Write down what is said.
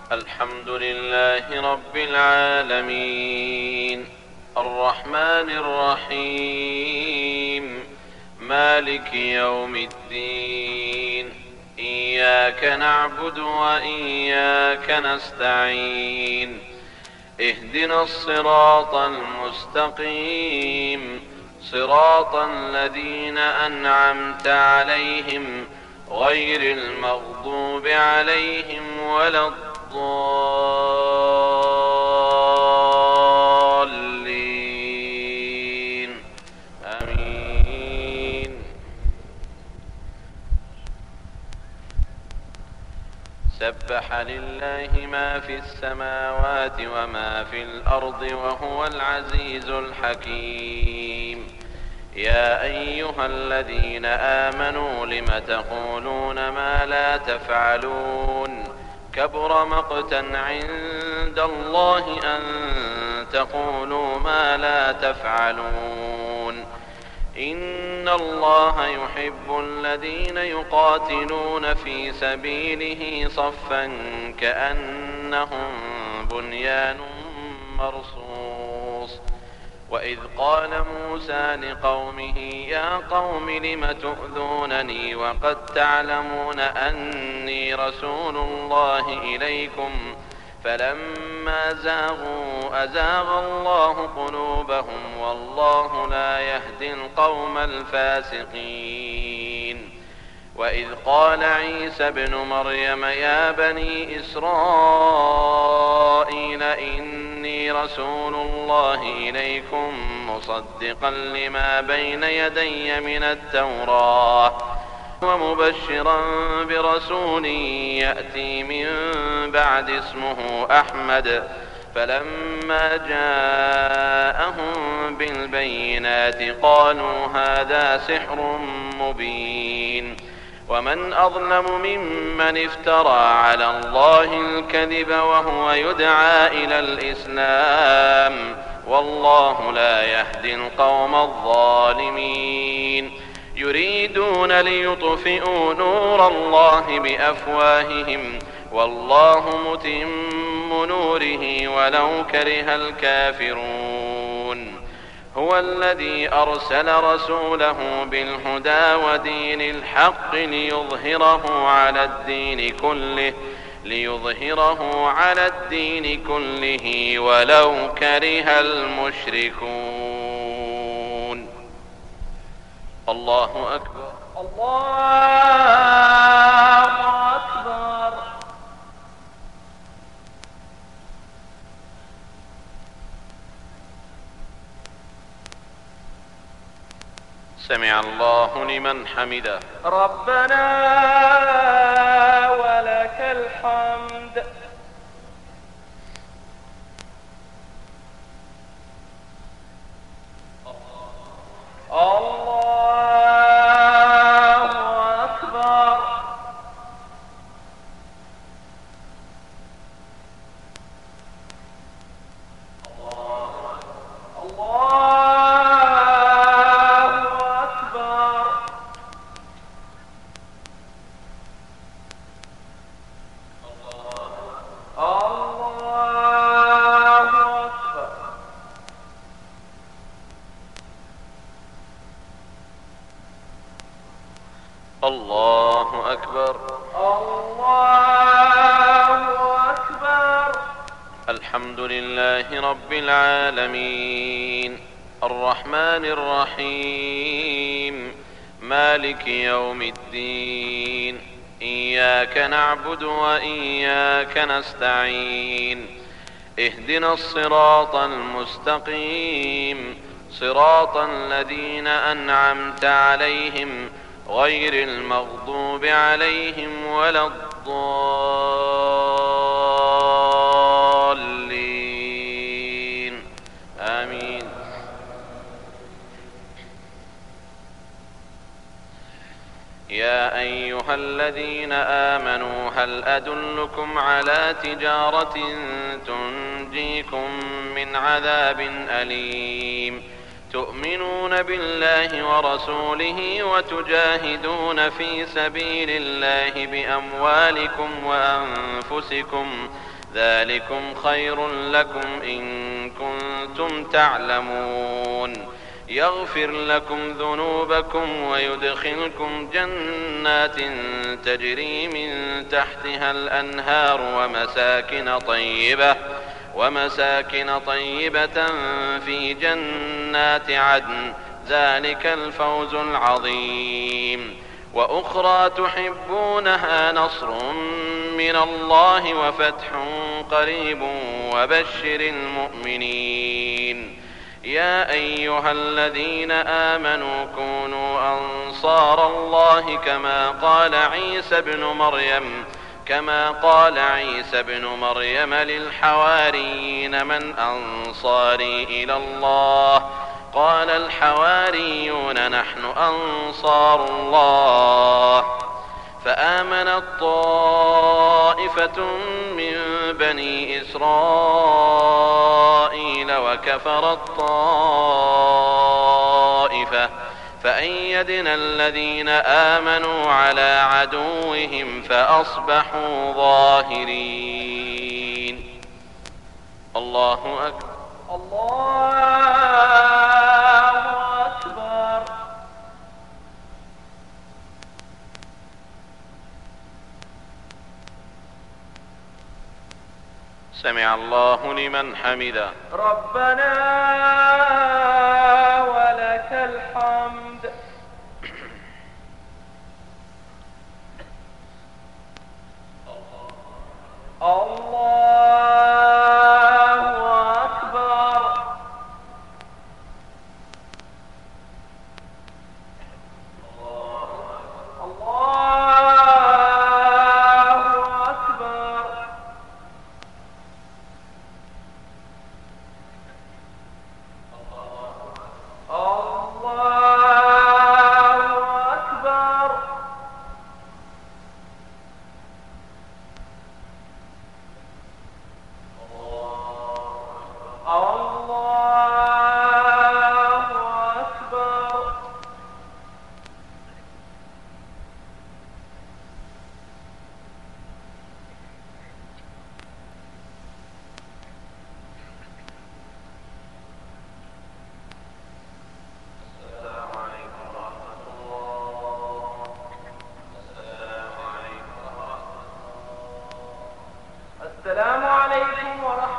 الحمد لله رب العالمين، الرحمن الرحيم، مالك يوم الدين. إياك نعبد وإياك نستعين. اهدنا الصراط المستقيم، صراط الذين أنعمت عليهم غير المغضوب عليهم ولا الضالين. آمين. سبح لله ما في السماوات وما في الأرض وهو العزيز الحكيم. يا أيها الذين آمنوا لم تقولون ما لا تفعلون؟ كبر مقتا عند الله أن تقولوا ما لا تفعلون. إن الله يحب الذين يقاتلون في سبيله صفا كأنهم بنيان مرصوص. وإذ قال موسى لقومه يا قوم لم تؤذونني وقد تعلمون أني رسول الله إليكم فلما زاغوا أزاغ الله قلوبهم والله لا يهدي القوم الفاسقين. وإذ قال عيسى ابن مريم يا بني إسرائيل إني رسول الله إليكم مصدقا لما بين يدي من التوراة ومبشرا برسول يأتي من بعد اسمه أحمد. فلما جاءهم بالبينات قالوا هذا سحر مبين. ومن أظلم ممن افترى على الله الكذب وهو يدعى إلى الإسلام والله لا يهدي القوم الظالمين. يريدون ليطفئوا نور الله بأفواههم والله متم نوره ولو كره الكافرون. هو الذي أرسل رسوله بالهدى ودين الحق ليظهره على الدين كله ولو كره المشركون. الله أكبر. الله أكبر. سمع الله لمن حمده. ربنا ولك الحمد. الله أكبر. الله أكبر. الله أكبر. الحمد لله رب العالمين، الرحمن الرحيم، مالك يوم الدين. إياك نعبد وإياك نستعين. اهدنا الصراط المستقيم، صراط الذين أنعمت عليهم غير المغضوب عليهم ولا الضالين. آمين. يا أيها الذين آمنوا هل أدلكم على تجارة تنجيكم من عذاب أليم؟ تؤمنون بالله ورسوله وتجاهدون في سبيل الله بأموالكم وأنفسكم ذلكم خير لكم إن كنتم تعلمون يغفر لكم ذنوبكم ويدخلكم جنات تجري من تحتها الأنهار ومساكن طيبة في جنات عدن ذلك الفوز العظيم وأخرى تحبونها نصر من الله وفتح قريب وبشر المؤمنين يا أيها الذين آمنوا كونوا أنصار الله كما قال عيسى بن مريم للحواريين من أنصاري إلى الله قال الحواريون نحن أنصار الله فآمنت طائفة من بني إسرائيل وكفرت طائفة فأيدنا الذين آمنوا على عدوهم فأصبحوا ظاهرين. الله أكبر. الله أكبر. سمع الله لمن حمده. ربنا ولك الحمد. الله أكبر. الله أكبر. السلام عليكم ورحمة